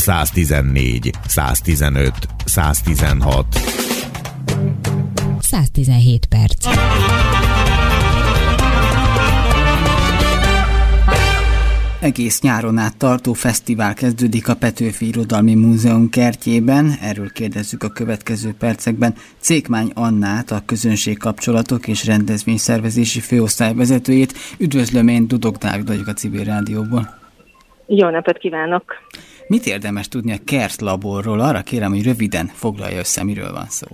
114, 115, 116. 117 perc. Egész nyáron át tartó fesztivál kezdődik a Petőfi Irodalmi Múzeum kertjében. Erről kérdezzük a következő percekben Cékmány Annát, a közönségkapcsolatok és rendezvényszervezési főosztályvezetőjét. Üdvözlöm, én Dudok Dávid vagyok a Civil Rádióból. Jó napot kívánok! Mit érdemes tudni a kertlaborról? Arra kérem, hogy röviden foglalja össze, miről van szó.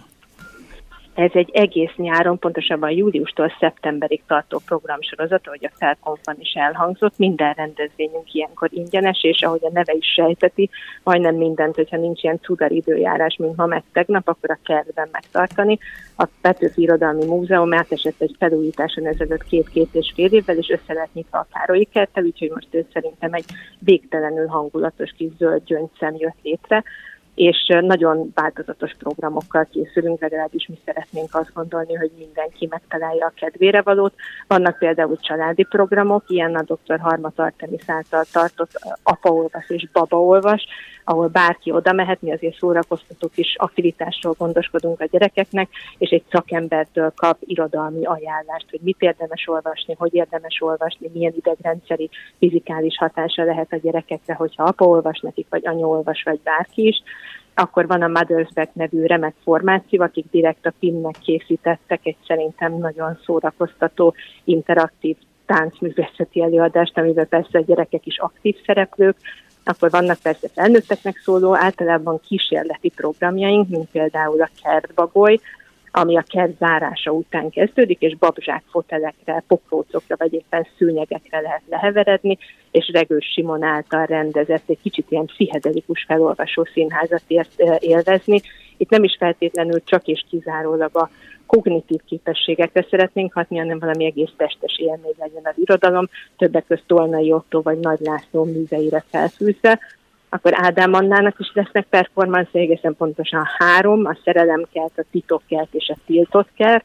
Ez egy egész nyáron, pontosabban júliustól szeptemberig tartó programsorozat, ahogy a Felkonfban is elhangzott. Minden rendezvényünk ilyenkor ingyenes, és ahogy a neve is sejteti, majdnem mindent, hogyha nincs ilyen cudar időjárás, mint ma meg tegnap, akkor a kertben megtartani. A Petőfi Irodalmi Múzeum átesett egy felújításon ezelőtt 2-2,5 évvel, és össze lehet nyitva a Károlyi kerttel, úgyhogy most szerintem egy végtelenül hangulatos kis zöld gyöngyszem jött létre, és nagyon változatos programokkal készülünk, legalábbis mi szeretnénk azt gondolni, hogy mindenki megtalálja a kedvére valót. Vannak például családi programok, ilyen a dr. Harmat Artemisz által tartott Apa olvas és Baba olvas, ahol bárki oda mehet, mi azért szórakoztató kis aktivitásról gondoskodunk a gyerekeknek, és egy szakembertől kap irodalmi ajánlást, hogy mit érdemes olvasni, hogy érdemes olvasni, milyen idegrendszeri, fizikális hatása lehet a gyerekekre, hogyha apa olvas nekik, vagy anya olvas, vagy bárki is. Akkor van a Mother's Back nevű remek formáció, akik direkt a PIM-nek készítettek egy szerintem nagyon szórakoztató, interaktív táncművészeti előadást, amiben persze a gyerekek is aktív szereplők. Akkor vannak persze felnőtteknek szóló, általában kísérleti programjaink, mint például a Kertbagoly, ami a kert zárása után kezdődik, és babzsák fotelekre, pokrócokra, vagy éppen szőnyegekre lehet leheveredni, és Regős Simon által rendezett egy kicsit ilyen pszichedelikus felolvasó színházat élvezni. Itt nem is feltétlenül csak és kizárólag a kognitív képességekre szeretnénk hatni, hanem valami egész testes élmény legyen az irodalom, többek között Tolnai Ottó vagy Nagy László műveire felfűzve. Akkor Ádám Annának is lesznek performance, egészen pontosan 3, a Szerelemkert, a Titokkert és a Tiltott kert,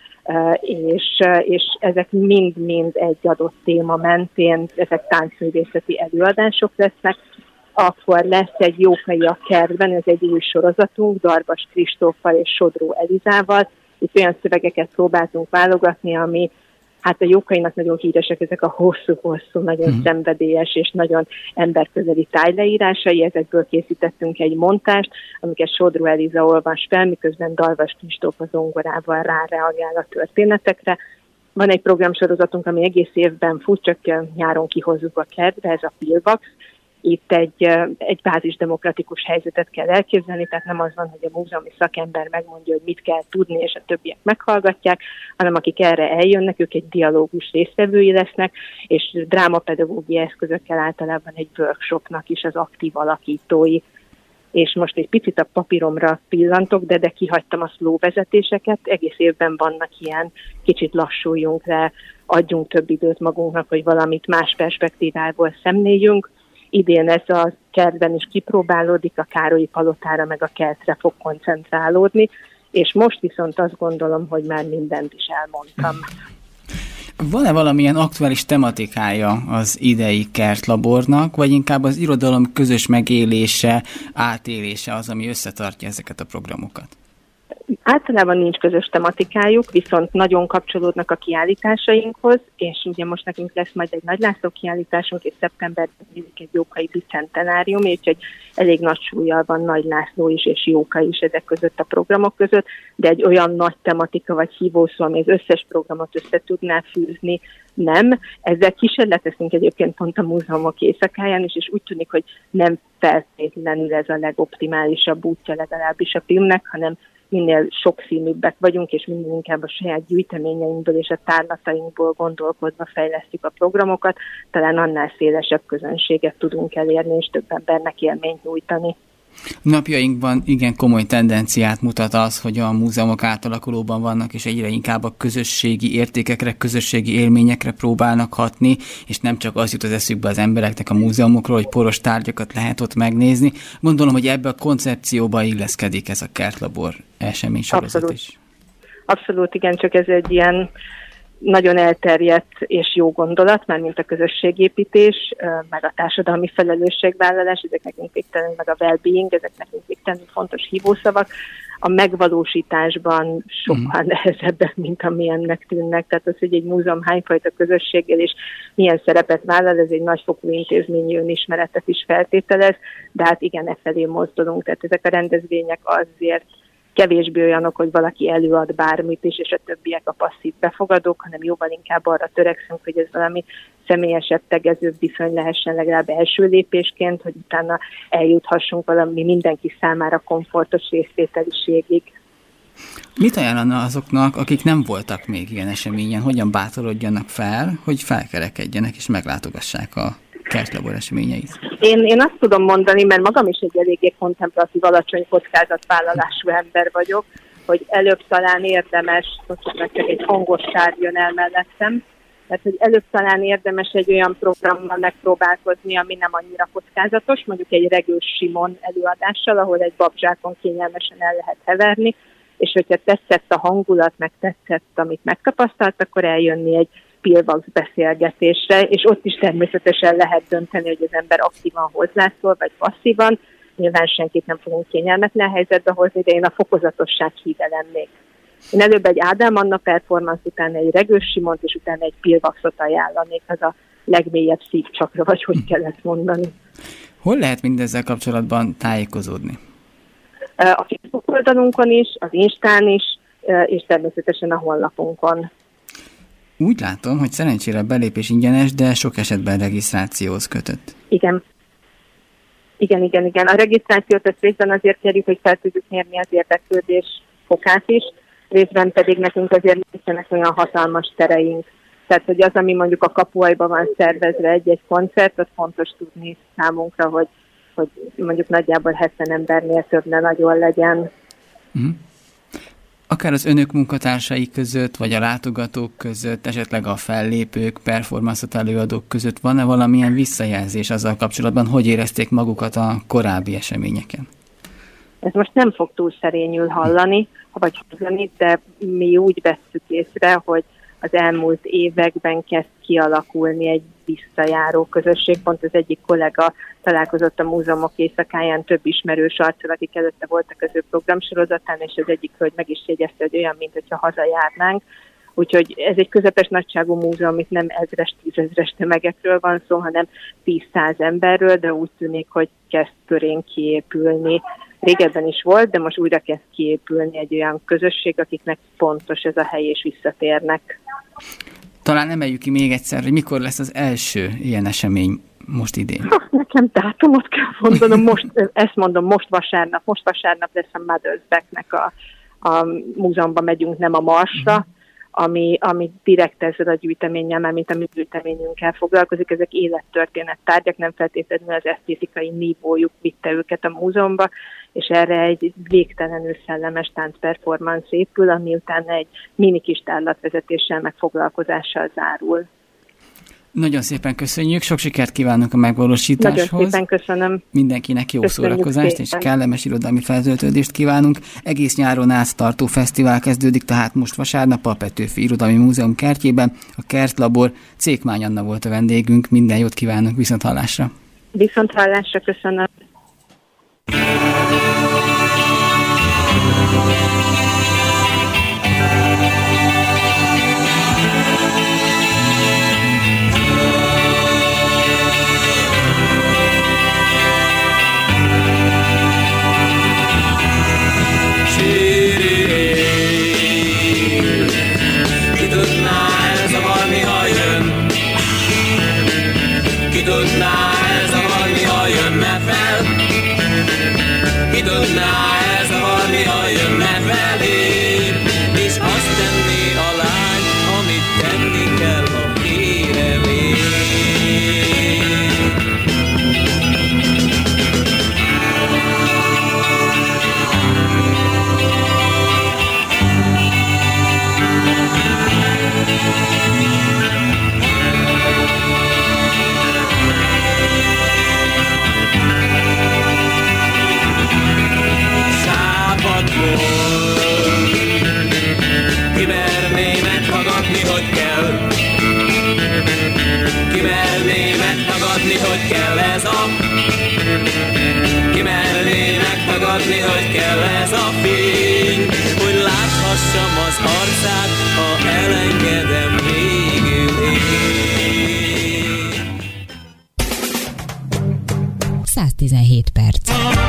és ezek mind-mind egy adott téma mentén, ezek táncművészeti előadások lesznek. Akkor lesz egy Jókai a kertben, ez egy új sorozatunk, Darvas Kristóffal és Sodró Elizával. Itt olyan szövegeket próbáltunk válogatni, ami hát a Jókainak nagyon híresek ezek a hosszú-hosszú, nagyon szenvedélyes és nagyon emberközeli tájleírásai. Ezekből készítettünk egy montást, amiket Sodró Eliza olvas fel, miközben Darvas Kristóf a zongorával ráreagál a történetekre. Van egy programsorozatunk, ami egész évben fut, csak nyáron kihozzuk a kertbe, ez a Pilvax. Itt egy bázisdemokratikus helyzetet kell elképzelni, tehát nem az van, hogy a múzeumi szakember megmondja, hogy mit kell tudni, és a többiek meghallgatják, hanem akik erre eljönnek, ők egy dialógus résztvevői lesznek, és drámapedagógiai eszközökkel általában egy workshopnak is az aktív alakítói. És most egy picit a papíromra pillantok, de kihagytam a slow vezetéseket, egész évben vannak ilyen, kicsit lassuljunk le, adjunk több időt magunknak, hogy valamit más perspektívából szemléljünk. Idén ez a kertben is kipróbálódik, a Károlyi palotára meg a kertre fog koncentrálódni, és most viszont azt gondolom, hogy már mindent is elmondtam. Van-e valamilyen aktuális tematikája az idei kertlabornak, vagy inkább az irodalom közös megélése, átélése az, ami összetartja ezeket a programokat? Általában nincs közös tematikájuk, viszont nagyon kapcsolódnak a kiállításainkhoz, és ugye most nekünk lesz majd egy Nagy László kiállításunk, és szeptemberben egy Jókai bicentenárium, úgyhogy elég nagy súllyal van Nagy László is és Jókai is ezek között a programok között, de egy olyan nagy tematika vagy hívószó, ami az összes programot össze tudná fűzni, nem. Ezzel kísérletezünk egyébként pont a múzeumok éjszakáján is, és úgy tűnik, hogy nem feltétlenül ez a legoptimálisabb útja legalábbis a filmnek, hanem minél sokszínűbbek vagyunk, és minél inkább a saját gyűjteményeinkből és a tárlatainkból gondolkodva fejlesztjük a programokat, talán annál szélesebb közönséget tudunk elérni, és több embernek élményt nyújtani. Napjainkban igen komoly tendenciát mutat az, hogy a múzeumok átalakulóban vannak, és egyre inkább a közösségi értékekre, közösségi élményekre próbálnak hatni, és nem csak az jut az eszükbe az embereknek a múzeumokról, hogy poros tárgyakat lehet ott megnézni. Gondolom, hogy ebbe a koncepcióba illeszkedik ez a kertlabor eseménysorozat is. Abszolút, igen, csak ez egy ilyen nagyon elterjedt és jó gondolat, már mint a közösségépítés, meg a társadalmi felelősségvállalás, ezek nekünk végtelenül, meg a well-being, ezek nekünk végtelenül fontos hívószavak. A megvalósításban sokkal nehezebben, mint amilyennek tűnnek. Tehát az, hogy egy múzeum hányfajta közösséggel és milyen szerepet vállal, ez egy nagyfokú intézményi önismeretet is feltételez, de hát igen, e felé mozdulunk. Tehát ezek a rendezvények azért kevésbé olyanok, hogy valaki előad bármit is, és a többiek a passzív befogadók, hanem jóval inkább arra törekszünk, hogy ez valami személyesebb, tegezőbb viszony lehessen legalább első lépésként, hogy utána eljuthassunk valami mindenki számára komfortos részvételiségig. Mit ajánlana azoknak, akik nem voltak még ilyen eseményen, hogyan bátorodjanak fel, hogy felkerekedjenek és meglátogassák a Kertlabor eseményeit? Én azt tudom mondani, mert magam is egy eléggé kontemplatív, alacsony kockázatvállalású ember vagyok, hogy előbb talán érdemes, hogy csak egy hangos tárgy jön el mellettem, tehát hogy előbb talán érdemes egy olyan programmal megpróbálkozni, ami nem annyira kockázatos, mondjuk egy Regős Simon előadással, ahol egy babzsákon kényelmesen el lehet heverni, és hogyha tetszett a hangulat, meg tetszett, amit megtapasztalt, akkor eljönni egy Pilvax beszélgetésre, és ott is természetesen lehet dönteni, hogy az ember aktívan hozzászól, vagy passzívan. Nyilván senkit nem fogunk kényelmetlen helyzetbe hozni, de én a fokozatosság híve lennék. Én előbb egy Ádám Anna performance, utána egy Regős Simont, és utána egy Pilvaxot ajánlanék. Ez a legmélyebb szívcsakra, vagy hogy kellett mondani. Hol lehet mindezzel kapcsolatban tájékozódni? A Facebook oldalunkon is, az Instán is, és természetesen a honlapunkon. Úgy látom, hogy szerencsére a belépés ingyenes, de sok esetben regisztrációhoz kötött. Igen. A regisztrációt ezt részben azért kérjük, hogy fel tudjuk mérni az érdeklődés fokát is, részben pedig nekünk azért nincsenek olyan hatalmas tereink. Tehát, hogy az, ami mondjuk a Kapuajban van szervezve egy-egy koncert, az fontos tudni számunkra, hogy mondjuk nagyjából 70 embernél több ne nagyon legyen. Akár az önök munkatársai között, vagy a látogatók között, esetleg a fellépők, performance-ot előadók között van-e valamilyen visszajelzés azzal kapcsolatban, hogy érezték magukat a korábbi eseményeken? Ez most nem fog túl szerényül hallani, de mi úgy vesszük észre, hogy az elmúlt években kezd kialakulni egy visszajáró közösség. Pont az egyik kollega találkozott a múzeumok éjszakáján több ismerős arccal, akik előtte voltak az ő programsorozatán, és az egyik hölgy meg is jegyezte, hogy olyan, mintha hazajárnánk. Úgyhogy ez egy közepes nagyságú múzeum, itt nem ezres, tízezres tömegekről van szó, hanem 10-100 emberről, de úgy tűnik, hogy kezd körén kiépülni. Régebben is volt, de most újra kezd kiépülni egy olyan közösség, akiknek fontos ez a hely, és visszatérnek. Talán emeljük ki még egyszer, hogy mikor lesz az első ilyen esemény most idén. Nekem dátumot kell mondanom, most vasárnap lesz a Mother's Back-nek a múzeumba megyünk, nem a Marsra, ami direkt ezzel a gyűjteménnyel, már mint a mi gyűjteményünkkel foglalkozik. Ezek élettörténet tárgyak, nem feltétlenül az esztétikai nívójuk vitte őket a múzeumba, és erre egy végtelenül szellemes táncperformance épül, ami utána egy mini kis tárlatvezetéssel, meg foglalkozással zárul. Nagyon szépen köszönjük, sok sikert kívánunk a megvalósításhoz. Nagyon szépen köszönöm. Mindenkinek jó szórakozást és kellemes irodalmi feltöltődést kívánunk. Egész nyáron áttartó fesztivál kezdődik, tehát most vasárnap a Petőfi Irodalmi Múzeum kertjében. A Kertlabor, Cékmány Anna volt a vendégünk, minden jót kívánunk, viszonthallásra. Viszonthallásra, köszönöm. Sápadból tudni, hogy kell ez a... Kimerné megtagadni, hogy kell ez a fény, hogy láthassam az arcát, ha elengedem, még ő ég. 117 perc.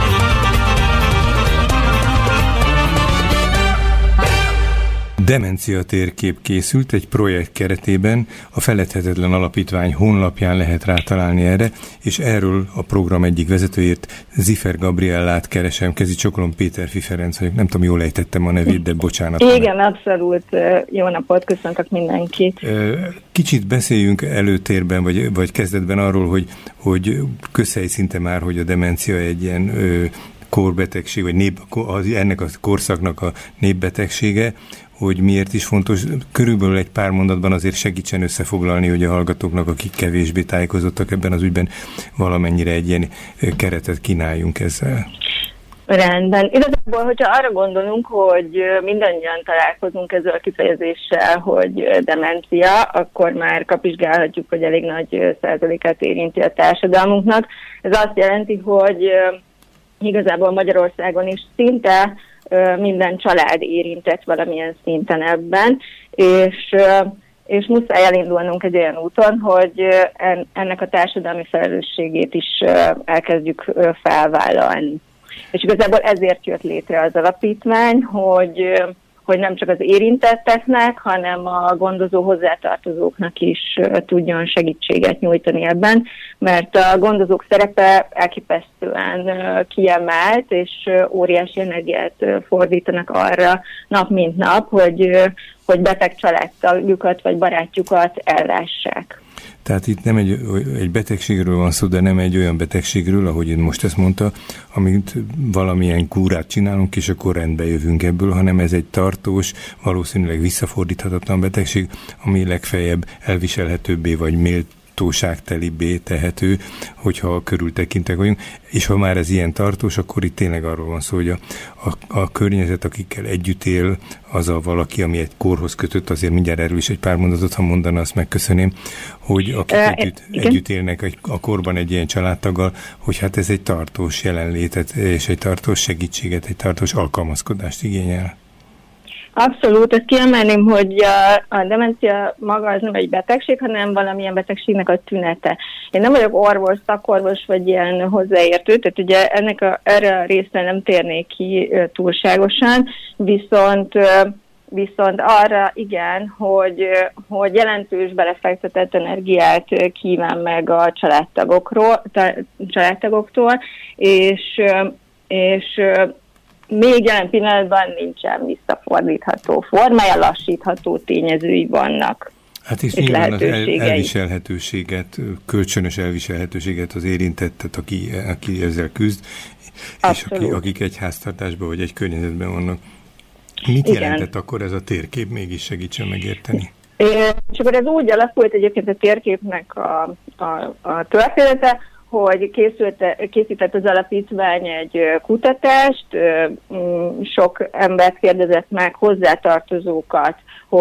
Demencia térkép készült egy projekt keretében, a Feledhetetlen Alapítvány honlapján lehet rátalálni erre, és erről a program egyik vezetőjét, Ziffer Gabriellát keresem. Kezi csokolom, Péterfi Ferenc vagyok. Nem tudom, jól ejtettem a nevét, de bocsánat. Igen, abszolút. Jó napot, köszöntök mindenkit. Kicsit beszéljünk előtérben, vagy kezdetben arról, hogy közhely szinte már, hogy a demencia egy ilyen kórbetegség, vagy ennek a korszaknak a népbetegsége, hogy miért is fontos. Körülbelül egy pár mondatban azért segítsen összefoglalni, hogy a hallgatóknak, akik kevésbé tájékozottak ebben az ügyben, valamennyire egy ilyen keretet kínáljunk ezzel. Rendben. Igazából, hogyha arra gondolunk, hogy mindannyian találkozunk ezzel a kifejezéssel, hogy demencia, akkor már kapizsgálhatjuk, hogy elég nagy százalékát érinti a társadalmunknak. Ez azt jelenti, hogy igazából Magyarországon is szinte minden család érintett valamilyen szinten ebben, és muszáj elindulnunk egy olyan úton, hogy ennek a társadalmi felelősségét is elkezdjük felvállalni. És igazából ezért jött létre az alapítvány, hogy nem csak az érintetteknek, hanem a gondozó hozzátartozóknak is tudjon segítséget nyújtani ebben, mert a gondozók szerepe elképesztően kiemelt, és óriási energiát fordítanak arra nap mint nap, hogy beteg családtagjukat vagy barátjukat ellássák. Tehát itt nem egy betegségről van szó, de nem egy olyan betegségről, ahogy én most ezt mondta, amit valamilyen kúrát csinálunk, és akkor rendbe jövünk ebből, hanem ez egy tartós, valószínűleg visszafordíthatatlan betegség, ami legfeljebb elviselhetőbbé vagy méltóságtelibbé tehető, hogyha körültekintek vagyunk, és ha már ez ilyen tartós, akkor itt tényleg arról van szó, hogy a környezet, akikkel együtt él, az a valaki, ami egy kórhoz kötött, azért mindjárt erről is egy pár mondatot, ha mondana, azt megköszönném, hogy akik együtt élnek a korban egy ilyen családtaggal, hogy hát ez egy tartós jelenlétet, és egy tartós segítséget, egy tartós alkalmazkodást igényel. Abszolút, ezt kiemelném, hogy a demencia maga az nem egy betegség, hanem valamilyen betegségnek a tünete. Én nem vagyok orvos, szakorvos vagy ilyen hozzáértő, tehát ugye erre a részre nem térnék ki túlságosan, viszont arra igen, hogy jelentős belefektetett energiát kíván meg a családtagoktól, és még jelen pillanatban nincsen visszafordítható formája, lassítható tényezői vannak. Hát és nyilván az elviselhetőséget, kölcsönös elviselhetőséget az érintettet, aki ezzel küzd, abszolút. És akik egy háztartásban vagy egy környezetben vannak. Mit jelentett akkor ez a térkép? Mégis segítsen megérteni. És akkor ez úgy alakult egyébként a térképnek a története, hogy készített az alapítvány egy kutatást, sok embert kérdezett meg, hozzátartozókat,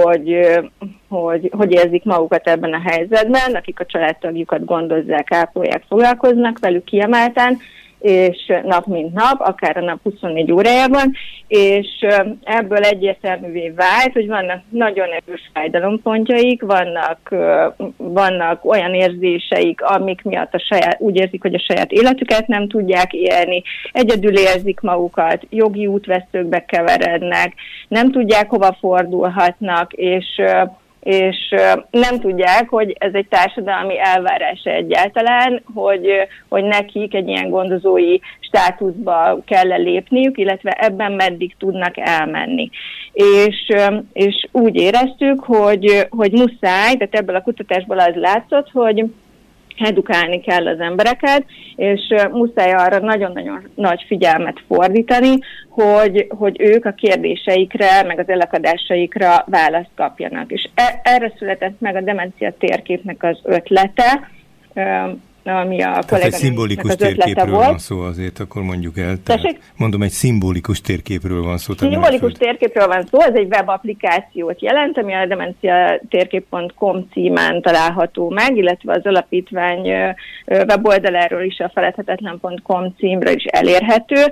hogy érzik magukat ebben a helyzetben, akik a családtagjukat gondozzák, ápolják, foglalkoznak velük kiemelten, és nap mint nap, akár a nap 24 órájában, és ebből egyértelművé vált, hogy vannak nagyon erős fájdalompontjaik, vannak olyan érzéseik, amik miatt úgy érzik, hogy a saját életüket nem tudják élni, egyedül érzik magukat, jogi útvesztőkbe keverednek, nem tudják, hova fordulhatnak, és nem tudják, hogy ez egy társadalmi elvárása egyáltalán, hogy nekik egy ilyen gondozói státuszba kell lépniük, illetve ebben meddig tudnak elmenni. És úgy éreztük, hogy muszáj, tehát ebből a kutatásból az látszott, hogy edukálni kell az embereket, és muszáj arra nagyon-nagyon nagy figyelmet fordítani, hogy ők a kérdéseikre, meg az elakadásaikra választ kapjanak. És erre született meg a demencia térképnek az ötlete, kolléganőmnek egy szimbolikus térképről van szó, azért akkor mondjuk el. Mondom, egy szimbolikus térképről van szó. Szimbolikus térképről van szó, ez egy webapplikációt jelent, ami a demenciatérkép.com címen található meg, illetve az alapítvány weboldaláról is, a feledhetetlen.com címről is elérhető,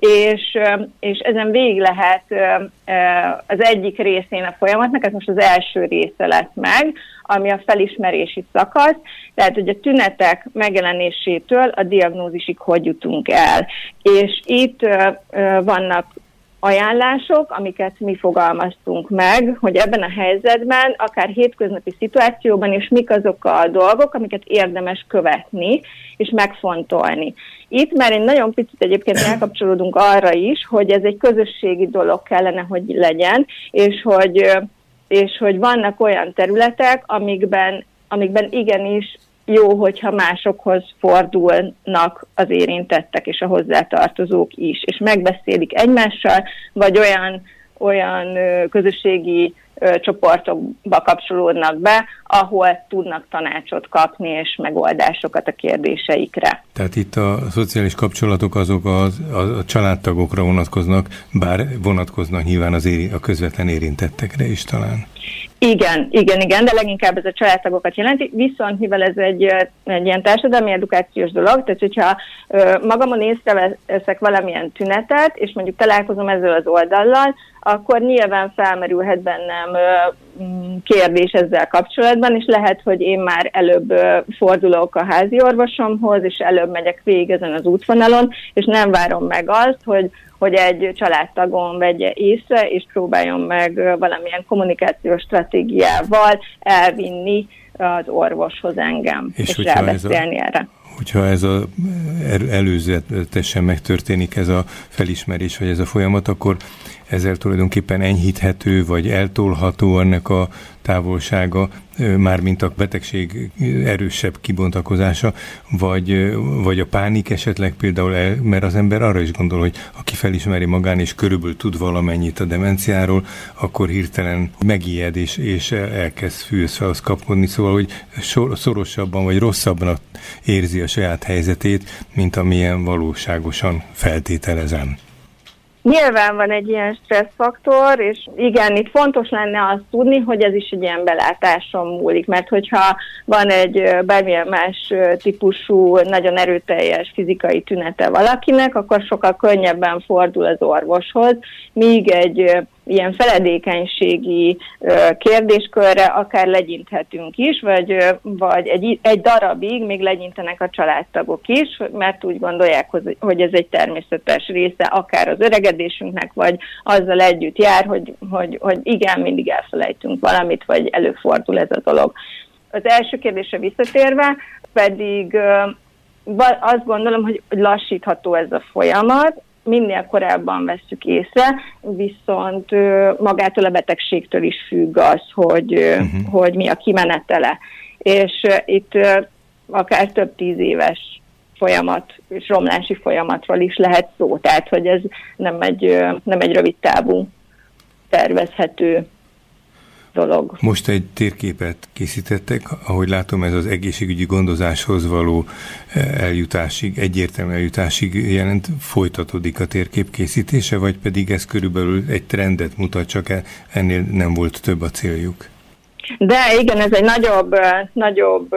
és ezen végig lehet az egyik részén a folyamatnak, ez most az első része lett meg, ami a felismerési szakasz, tehát hogy a tünetek megjelenésétől a diagnózisig hogy jutunk el. És itt vannak ajánlások, amiket mi fogalmaztunk meg, hogy ebben a helyzetben, akár hétköznapi szituációban is mik azok a dolgok, amiket érdemes követni és megfontolni. Itt már egy nagyon picit egyébként elkapcsolódunk arra is, hogy ez egy közösségi dolog kellene, hogy legyen, és hogy vannak olyan területek, amikben igenis jó, hogyha másokhoz fordulnak az érintettek és a hozzátartozók is, és megbeszélik egymással, vagy olyan közösségi csoportokba kapcsolódnak be, ahol tudnak tanácsot kapni és megoldásokat a kérdéseikre. Tehát itt a szociális kapcsolatok azok a családtagokra vonatkoznak, bár vonatkoznak nyilván a közvetlen érintettekre is talán. Igen, de leginkább ez a családtagokat jelenti, viszont mivel ez egy ilyen társadalmi edukációs dolog, tehát hogyha magamon észreveszek valamilyen tünetet, és mondjuk találkozom ezzel az oldallal, akkor nyilván felmerülhet bennem kérdés ezzel kapcsolatban, és lehet, hogy én már előbb fordulok a házi orvosomhoz, és előbb megyek végig ezen az útvonalon, és nem várom meg azt, hogy egy családtagom vegye észre, és próbáljon meg valamilyen kommunikációs stratégiával elvinni az orvoshoz engem, és rábeszélni erre. Hogyha ez előzetesen megtörténik ez a felismerés, vagy ez a folyamat, akkor ezzel tulajdonképpen enyhíthető, vagy eltolható ennek a távolsága, mármint a betegség erősebb kibontakozása, vagy a pánik esetleg például, mert az ember arra is gondol, hogy aki felismeri magán, és körülbelül tud valamennyit a demenciáról, akkor hirtelen megijed, és elkezd fülszalhoz kapkodni, szóval, hogy szorosabban vagy rosszabban érzi a saját helyzetét, mint amilyen valóságosan feltételezem. Nyilván van egy ilyen stresszfaktor, és igen, itt fontos lenne azt tudni, hogy ez is egy ilyen belátáson múlik, mert hogyha van egy bármilyen más típusú, nagyon erőteljes fizikai tünete valakinek, akkor sokkal könnyebben fordul az orvoshoz, míg egy ilyen feledékenységi kérdéskörre akár legyinthetünk is, vagy egy darabig még legyintenek a családtagok is, mert úgy gondolják, hogy ez egy természetes része akár az öregedésünknek, vagy azzal együtt jár, hogy igen, mindig elfelejtünk valamit, vagy előfordul ez a dolog. Az első kérdésre visszatérve pedig azt gondolom, hogy lassítható ez a folyamat, minél korábban vesszük észre, viszont magától a betegségtől is függ az, hogy mi a kimenetele. És itt akár több 10 éves folyamat és romlási folyamatról is lehet szó, tehát hogy ez nem egy rövid távú tervezhető dolog. Most egy térképet készítettek, ahogy látom, ez az egészségügyi gondozáshoz való egyértelmű eljutásig jelent, folytatódik a térkép készítése, vagy pedig ez körülbelül egy trendet mutat, csak ennél nem volt több a céljuk? De igen, ez egy nagyobb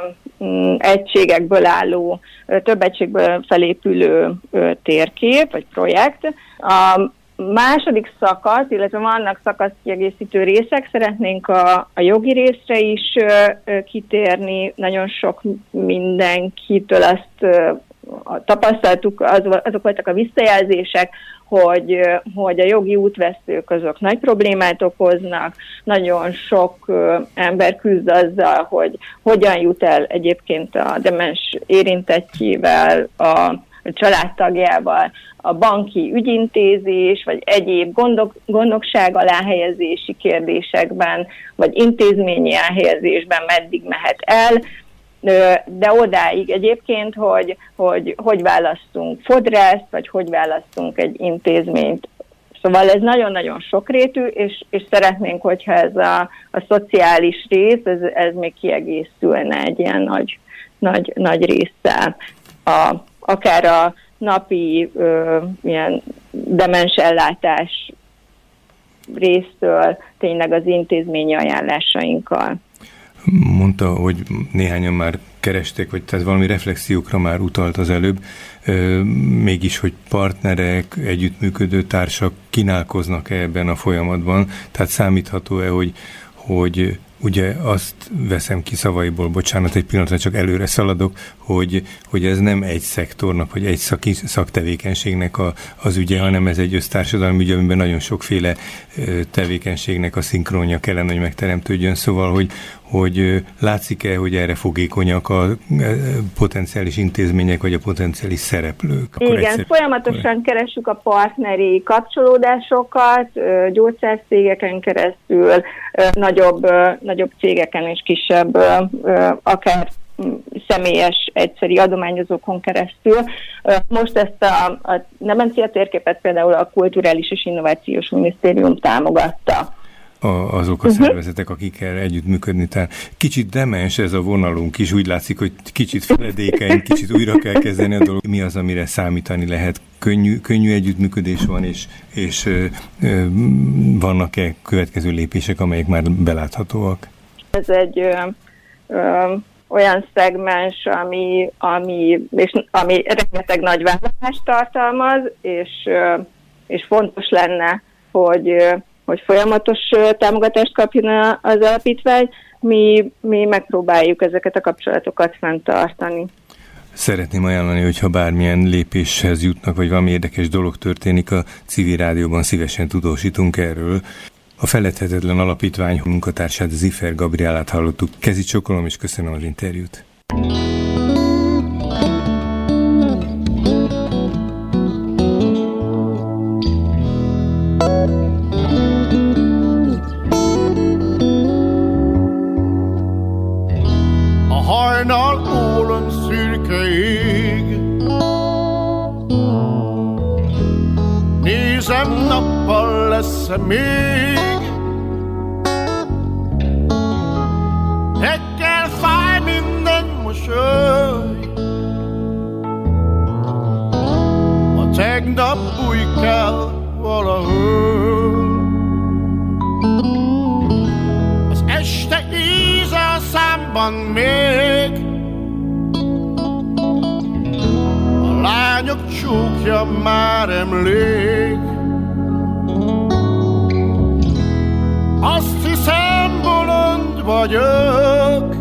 egységekből álló, több egységből felépülő térkép, vagy projekt. A második szakasz, illetve vannak szakaszkiegészítő részek, szeretnénk a jogi részre is kitérni. Nagyon sok mindenkitől azt tapasztaltuk, azok voltak a visszajelzések, hogy a jogi útvesztők azok nagy problémát okoznak, nagyon sok ember küzd azzal, hogy hogyan jut el egyébként a demens érintettjével, a családtagjával a banki ügyintézés, vagy egyéb gondnokság alá helyezési kérdésekben, vagy intézményi elhelyezésben meddig mehet el, de odáig egyébként, hogy választunk fodrászt, vagy hogy választunk egy intézményt. Szóval ez nagyon-nagyon sokrétű, és szeretnénk, hogyha ez a szociális rész, ez még kiegészülne egy ilyen nagy résszel. Akár a napi ilyen demensellátás résztől tényleg az intézményi ajánlásainkkal. Mondta, hogy néhányan már keresték, vagy tehát valami reflexiókra már utalt az előbb, mégis, hogy partnerek, együttműködő társak kínálkoznak-e ebben a folyamatban, tehát számítható-e, hogy ugye azt veszem ki szavaiból, bocsánat, egy pillanatra csak előre szaladok, hogy ez nem egy szektornak, vagy egy szaktevékenységnek az ügye, hanem ez egy össztársadalmi ügy, amiben nagyon sokféle tevékenységnek a szinkronja kellene, hogy megteremtődjön. Szóval, hogy látszik-e, hogy erre fogékonyak a potenciális intézmények, vagy a potenciális szereplők? Igen, folyamatosan keressük a partneri kapcsolódásokat, gyógyszercégeken keresztül, nagyobb cégeken és kisebb, akár személyes, egyszeri adományozókon keresztül. Most ezt a demencia térképet például a Kulturális és Innovációs Minisztérium támogatta. Azok a szervezetek, akikkel együttműködni. Tehát kicsit demens ez a vonalunk is, úgy látszik, hogy kicsit feledékeny, kicsit újra kell kezdeni a dolog. Mi az, amire számítani lehet? Könnyű együttműködés van, és vannak-e következő lépések, amelyek már beláthatóak? Ez egy olyan szegmens, ami rengeteg nagy vállalást tartalmaz, és fontos lenne, hogy folyamatos támogatást kapjon az alapítvány, mi megpróbáljuk ezeket a kapcsolatokat fenntartani. Szeretném ajánlani, hogyha bármilyen lépéshez jutnak, vagy valami érdekes dolog történik, a Civil Rádióban szívesen tudósítunk erről. A Feledhetetlen Alapítvány munkatársát, Ziffer Gabrielát hallottuk. Kezi csokolom, és köszönöm az interjút. A hajnal ólom szürke ég, nézem, nappal lesz-e még. Reggel fáj minden mosoly, a tegnap bujkál valahol. Az este íze a számban még, a lányok csókja már emlék. Azt hiszem, bolond vagyok,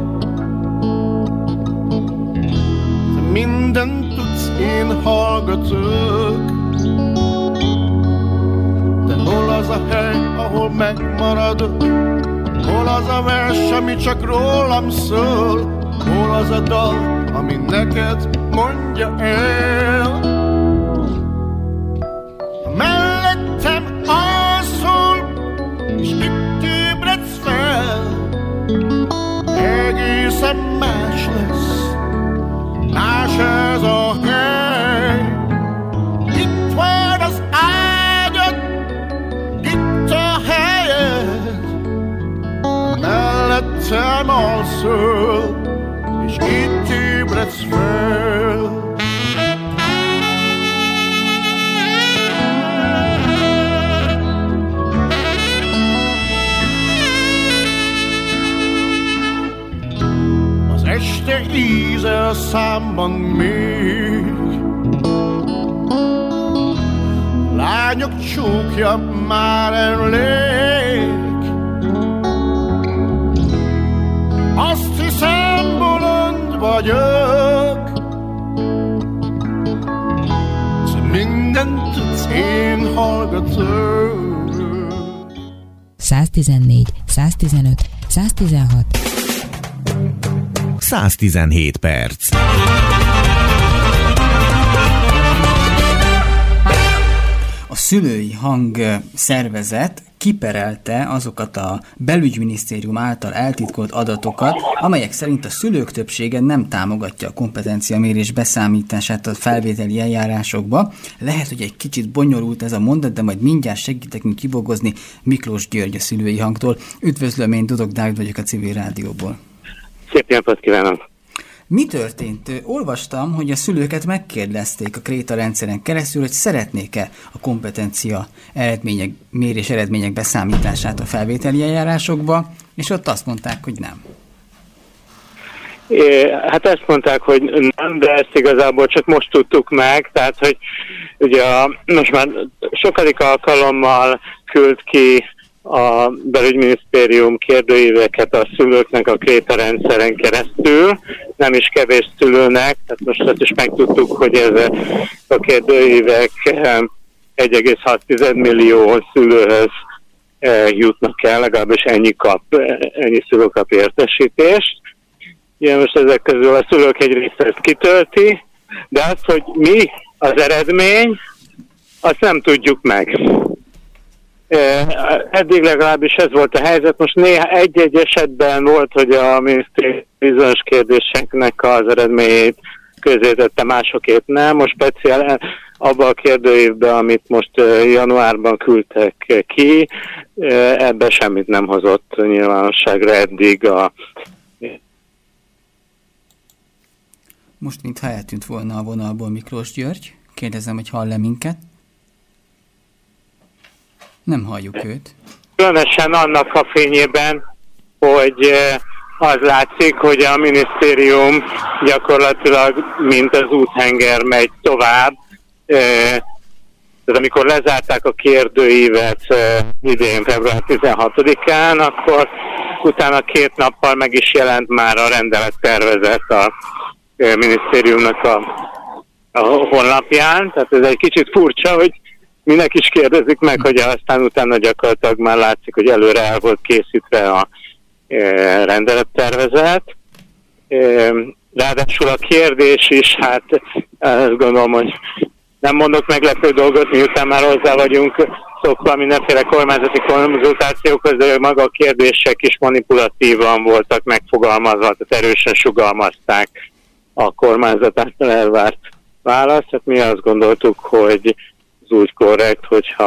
de mindent tudsz, én hallgatok. De hol az a hely, ahol megmaradok? Hol az a vers, ami csak rólam szól? Hol az a dal, ami neked mondja el? Mellettem alszol, és itt ébredsz fel. Egészen más lesz, más ez a hely. Itt van az ágyad, itt a helyed. Mellettem alszol, és itt ébredsz fel. Az este íze a számban még, lányok csókja már emlék. Azt hiszem, bolond vagyok, de mindent tudsz, én hallgatok. 114, 115, 116 117 perc. A Szülői Hang szervezet kiperelte azokat a belügyminisztérium által eltitkolt adatokat, amelyek szerint a szülők többsége nem támogatja a kompetenciamérés beszámítását a felvételi eljárásokba. Lehet, hogy egy kicsit bonyolult ez a mondat, de majd mindjárt segítek kibogozni. Miklós György a Szülői Hangtól. Üdvözlöm, én Dudok Dávid vagyok a Civil Rádióból. Szép napot kívánok! Mi történt? Olvastam, hogy a szülőket megkérdezték a Kréta rendszeren keresztül, hogy szeretnék-e a kompetencia mérés eredmények beszámítását a felvételi eljárásokba, és ott azt mondták, hogy nem. Hát ezt mondták, hogy nem, de ezt igazából csak most tudtuk meg, tehát hogy ugye most már sokadik alkalommal küld ki a belügyminisztérium kérdőíveket a szülőknek a Kréta rendszeren keresztül, nem is kevés szülőnek, tehát most azt is megtudtuk, hogy ez a kérdőívek 1,6 millió szülőhöz jutnak el, legalábbis ennyi szülő kap értesítést. Ugye most ezek közül a szülők egy része ezt kitölti, de azt, hogy mi az eredmény, azt nem tudjuk meg. Eddig legalábbis ez volt a helyzet. Most egy-egy esetben volt, hogy a minisztérium bizonyos kérdéseknek az eredményét közzétette, másokét nem. Most speciál abban a kérdőívben, amit most januárban küldtek ki, ebben semmit nem hozott nyilvánosságra eddig Most mintha eltűnt volna a vonalból Miklós György. Kérdezem, hogy hall-e minket? Nem halljuk őt. Különösen annak a fényében, hogy az látszik, hogy a minisztérium gyakorlatilag mint az úthenger megy tovább. Tehát amikor lezárták a kérdőívet idén február 16-án, akkor utána 2 nappal meg is jelent már a rendelettervezet a minisztériumnak a honlapján. Tehát ez egy kicsit furcsa, hogy mindenki is kérdezik meg, hogy aztán utána gyakorlatilag már látszik, hogy előre el volt készítve a rendelettervezet. Ráadásul a kérdés is, hát azt gondolom, hogy nem mondok meglepő dolgot, miután már hozzá vagyunk szokva mindenféle kormányzati konzultációkhoz, de maga a kérdések is manipulatívan voltak megfogalmazva, tehát erősen sugalmazták a kormányzat által elvárt választ. Tehát mi azt gondoltuk, hogy az úgy korrekt,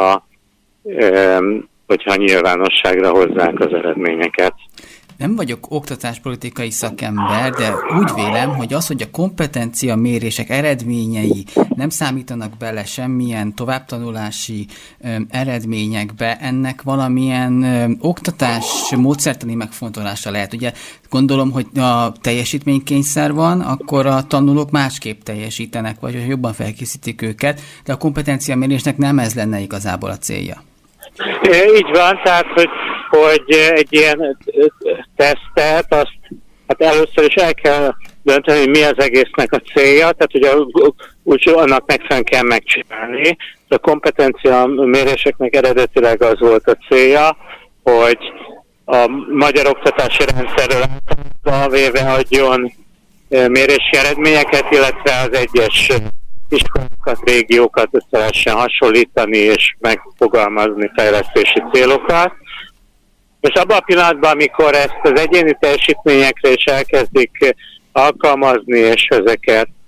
hogyha nyilvánosságra hozzák az eredményeket. Nem vagyok oktatáspolitikai szakember, de úgy vélem, hogy az, hogy a kompetencia mérések eredményei nem számítanak bele semmilyen továbbtanulási eredményekbe, ennek valamilyen oktatás módszertani megfontolása lehet. Ugye gondolom, hogy a teljesítménykényszer van, akkor a tanulók másképp teljesítenek, vagy jobban felkészítik őket, de a kompetencia mérésnek nem ez lenne igazából a célja. Így van, tehát, hogy egy ilyen tesztet, azt hát először is el kell dönteni, hogy mi az egésznek a célja, tehát ugye úgy annak megfelelően kell megcsinálni. A kompetencia méréseknek eredetileg az volt a célja, hogy a magyar oktatási rendszerről általában véve adjon mérési eredményeket, illetve az egyes iskolákat, régiókat össze lehessen hasonlítani és megfogalmazni fejlesztési célokat. És abban a pillanatban, amikor ezt az egyéni teljesítményekre is elkezdik alkalmazni, és ezeket